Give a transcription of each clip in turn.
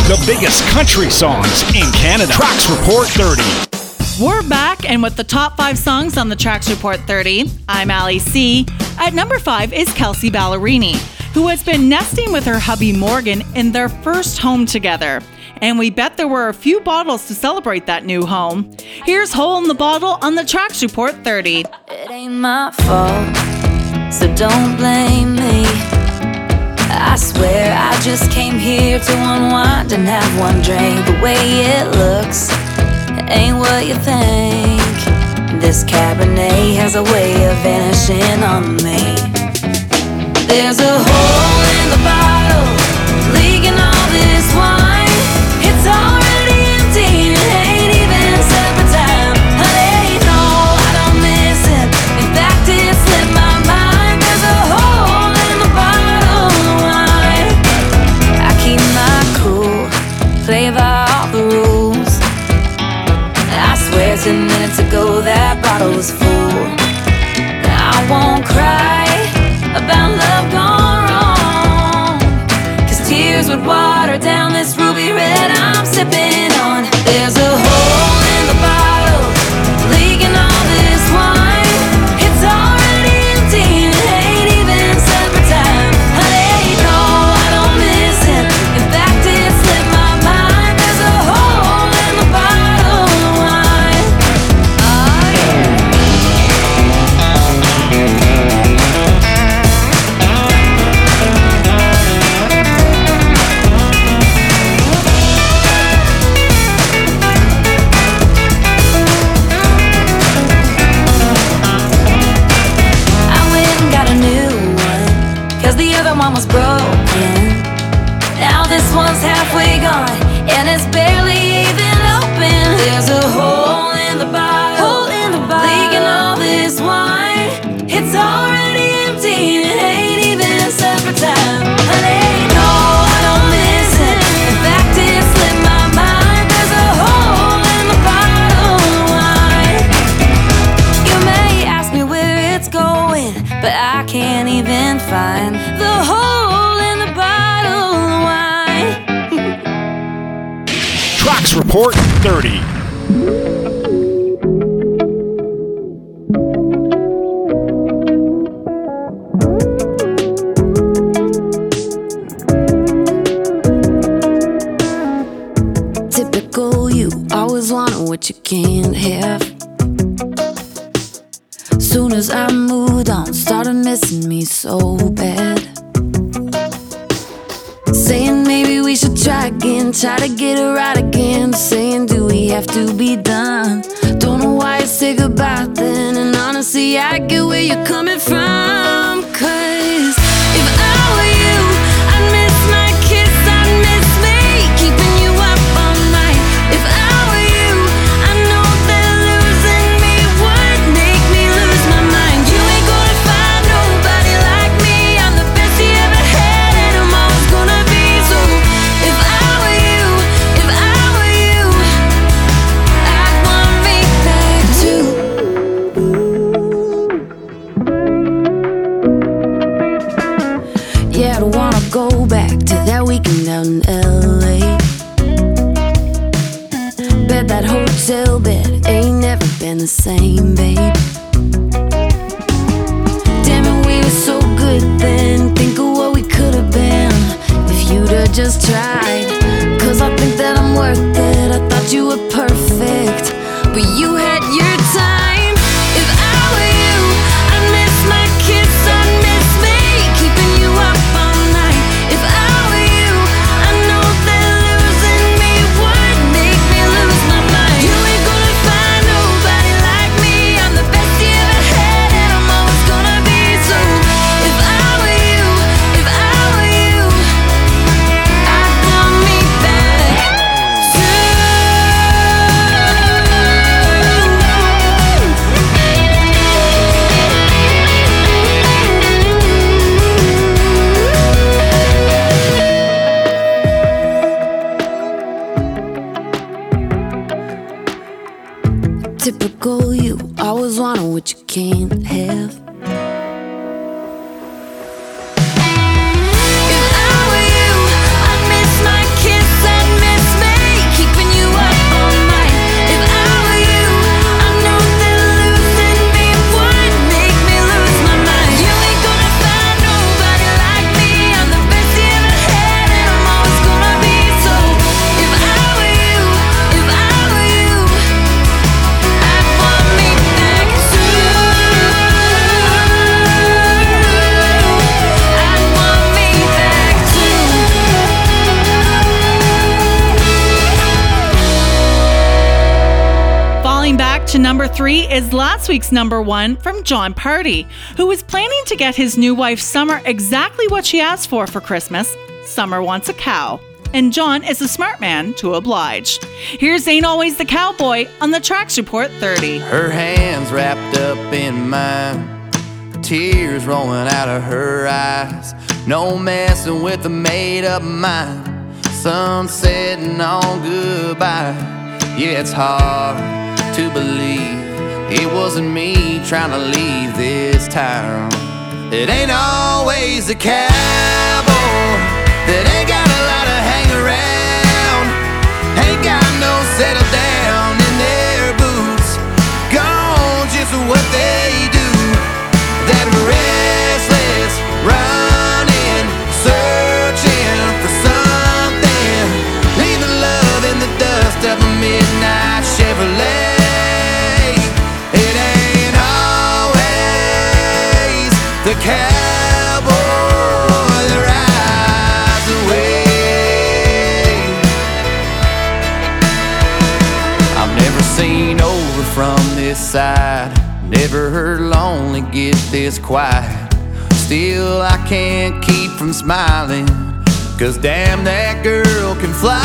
The biggest country songs in Canada. Tracks Report 30. We're back, and with the top 5 songs on the Tracks Report 30, I'm Ali C. At number 5 is Kelsea Ballerini, who has been nesting with her hubby Morgan in their first home together. And we bet there were a few bottles to celebrate that new home. Here's Hole in the Bottle on the Tracks Report 30. It ain't my fault, so don't blame me. I swear I just came here to unwind and have one drink. The way it looks ain't what you think. This Cabernet has a way of vanishing on me. There's a hole in the bottle, leaking all this wine. It's already empty and it ain't even supper time. Honey, no, I don't miss it. In fact, it slipped my mind. There's a hole in the bottle of wine. I keep my cool, play by all the rules. I swear 10 minutes ago that bottle was full. I won't cry about love gone wrong, 'cause tears would water down this ruby red I'm sipping on. There's a hole in the bottle, leaking all this wine. It's already empty and it ain't even supper time. Honey, no, I don't miss it. In fact, it slipped my mind. There's a hole in the bottle of wine. Oh, yeah. I went and got a new one, 'cause the other one was broken. Now this one's halfway gone, and it's barely even open. There's a hole in the bottle, leaking all this wine. It's already empty and it ain't even supper time. Honey, no, I don't miss it. In fact, it slipped my mind. There's a hole in the bottle of wine. You may ask me where it's going, but I can't even find the hole in the bottle of wine. Tracks Report 30. Typical you, always wanting what you can't have. Soon as I moved on, started missing me so bad. Saying maybe we should try again, try to get it right again. Saying do we have to be done? Don't know why you say goodbye then. And honestly, I get where you're coming from. 'Cause if I were you, I'd miss my kiss, I'd miss me, keeping you up all night. If I were you, I know that losing me would make me lose my mind. You ain't gonna find nobody like me. I'm the best you ever had, and I'm always gonna be. So if I were you, if I were you, I'd want me back too. Yeah, I don't wanna go back to that weekend down in LA. Bet that hotel bed ain't never been the same, babe. Damn it, we were so good then. Think of what we could have been if you'd have just tried. 'Cause I think that I'm worth it. I thought you were perfect, but you had your time. If I were you, I'd miss my kiss, I'd miss me, keeping you up all night. If I were you, I know that losing me would make me lose my mind. You ain't gonna find nobody like me. I'm the best you ever had, and I'm always gonna be. So if I were you, if I were you, I'd want me back too. Typical you, always wanting what you can't have. If I were you, I'd miss my kiss, I'd miss To number 3 is last week's number 1 from Jon Pardi, who was planning to get his new wife Summer exactly what she asked for Christmas. Summer wants a cow, and Jon is a smart man to oblige. Here's Ain't Always the Cowboy on the Tracks Report 30. Her hands wrapped up in mine, tears rolling out of her eyes. No messing with a made-up mind, sun setting on goodbye. Yeah, it's hard to believe it wasn't me trying to leave this town. It ain't always the cowboy that ain't got a lot of hang around, ain't got no settle down in their boots, gone just what they do. That restless running, searching for something, leaving love in the dust of a midnight Chevrolet. The cowboy that rides away. I've never seen over from this side, never heard lonely get this quiet. Still I can't keep from smiling, 'cause damn, that girl can fly.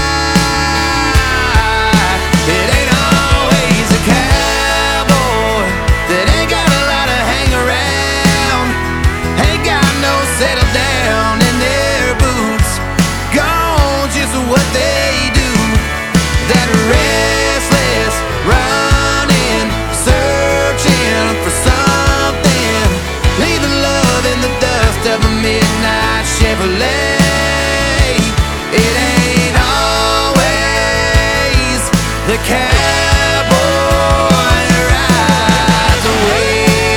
It ain't always a cowboy that ain't got a lot of hang around, ain't got no settle down in their boots, gone just what they do. That restless running, searching for something, leaving love in the dust of a midnight Chevrolet. It ain't always the cowboy rides away.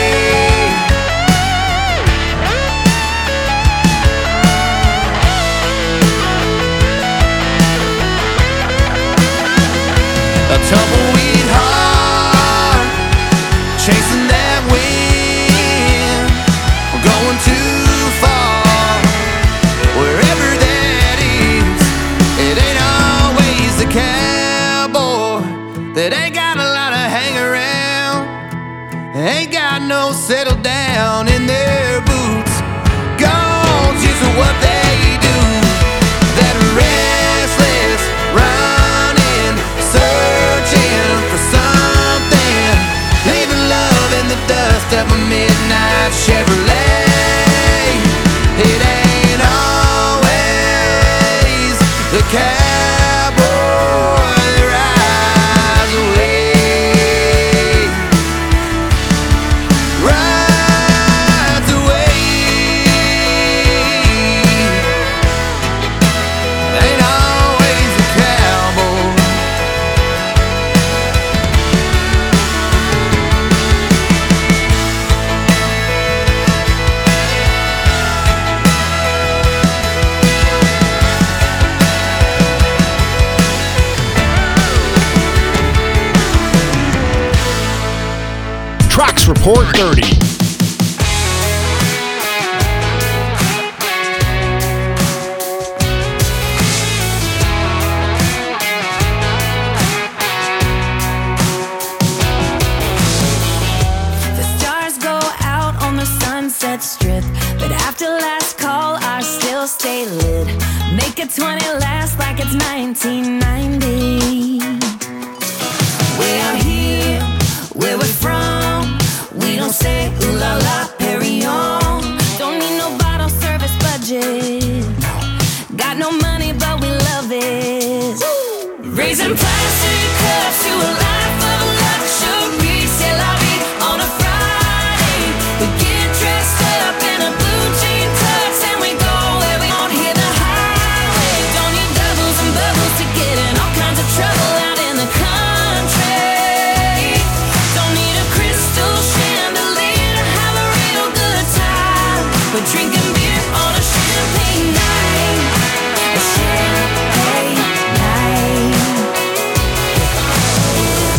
A tumbleweed heart, chasing that wind, going too far, wherever that is. It ain't always the cowboy that ain't got a lot of hang around, ain't got no settle down in their boots, gone just what they do. That restless running, searching for something, leaving love in the dust of a midnight Chevrolet. It ain't always the cowboy that rides away, rides away. Ain't always the cowboy. Tracks Report 30. The stars go out on the Sunset Strip, but after last call, I still stay lit. Make a 20 last like it's 1990. Way out here, where we're from, we don't say ooh la la, Perry on. Don't need no bottle service budget. Got no money, but we love it. Raising plastic cups to a life of luxury. C'est la vie on a Friday. We get dressed up in a blue jean tux and we go where we won't hear the highway. Don't need doubles and bubbles to get in all kinds of trouble out in the country. Don't need a crystal chandelier to have a real good time. We're drinking beer on a champagne night. A champagne night.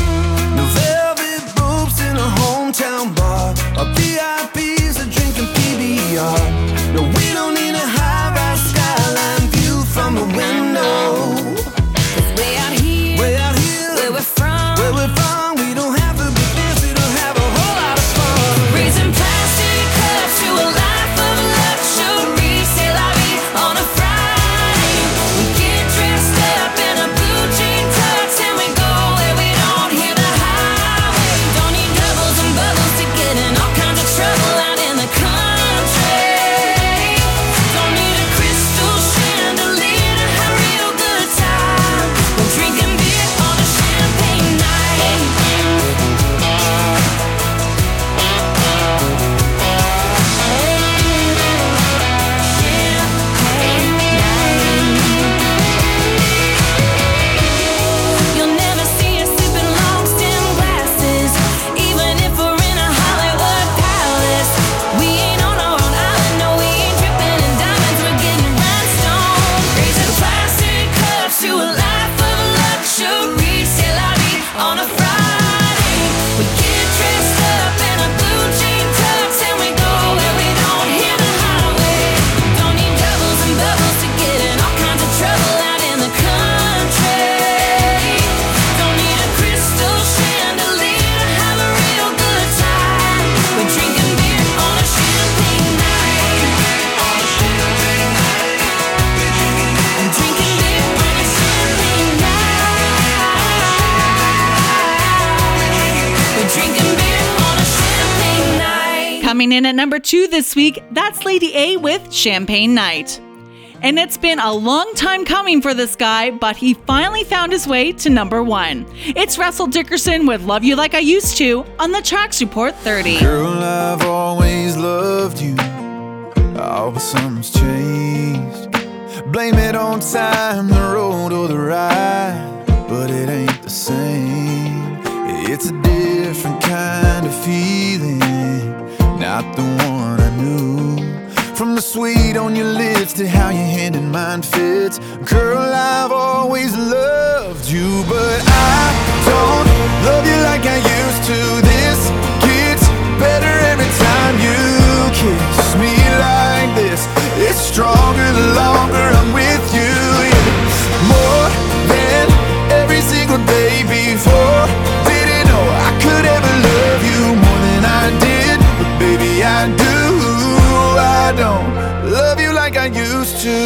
Coming in at number 2 this week, that's Lady A with Champagne Night. And it's been a long time coming for this guy, but he finally found his way to number 1. It's Russell Dickerson with Love You Like I Used To on the Tracks Report 30. Girl, I've always loved you. Oh, but something's changed. Blame it on time, the road or the ride, but it ain't the same. It's a different kind of feeling, not the one I knew. From the sweet on your lips to how your hand in mine fits. Girl, I've always loved you, but I don't love you like I used to. This gets better every time you kiss me like this. It's stronger the longer I'm with you, yeah. More than every single day before. Didn't know I could ever love you more than I did, but baby I do. I don't love you like I used to.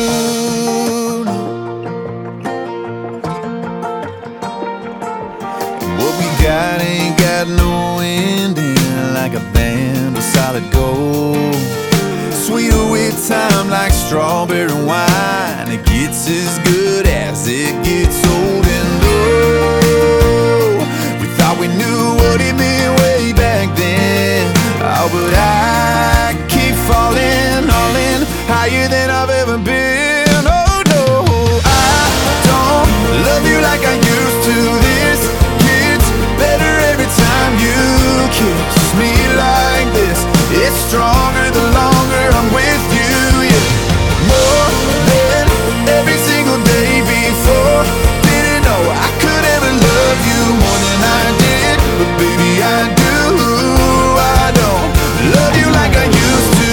What we got ain't got no ending, like a band of solid gold. Sweeter with time like strawberry wine. It gets as good as it gets old. And oh, we thought we knew what it meant way back then. Oh, but I keep falling, all in, higher than I've ever been. Oh no, I don't love you like I used to. This gets better every time you kiss me like this. It's stronger the longer I'm with you, yeah. More than every single day before. Didn't know I could ever love you more than I did, but baby I do. I don't love you like I used to.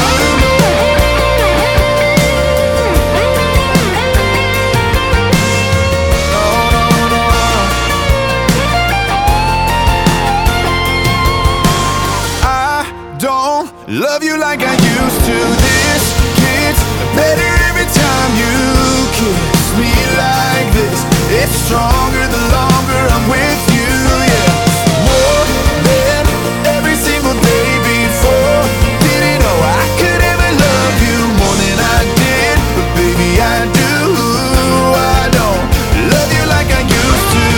Love you like I used to. This gets better every time you kiss me like this. It's stronger the longer I'm with you, yeah. More than every single day before. Didn't know I could ever love you more than I did, but baby I do. I don't love you like I used to.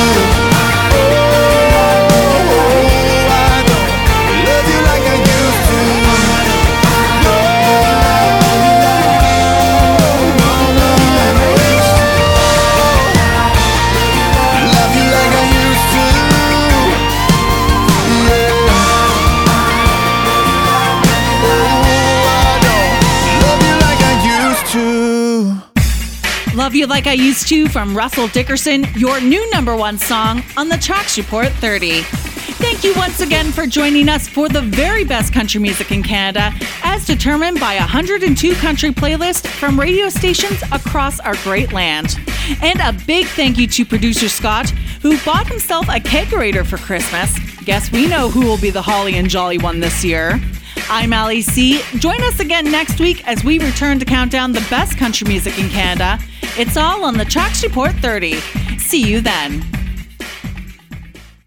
Love You Like I Used To from Russell Dickerson, your new number 1 song on the Tracks Report 30. Thank you once again for joining us for the very best country music in Canada, as determined by 102 country playlists from radio stations across our great land. And a big thank you to producer Scott, who bought himself a kegerator for Christmas. Guess we know who will be the holly and jolly one this year. I'm Allie C. Join us again next week as we return to count down the best country music in Canada. It's all on the Tracks Report 30. See you then.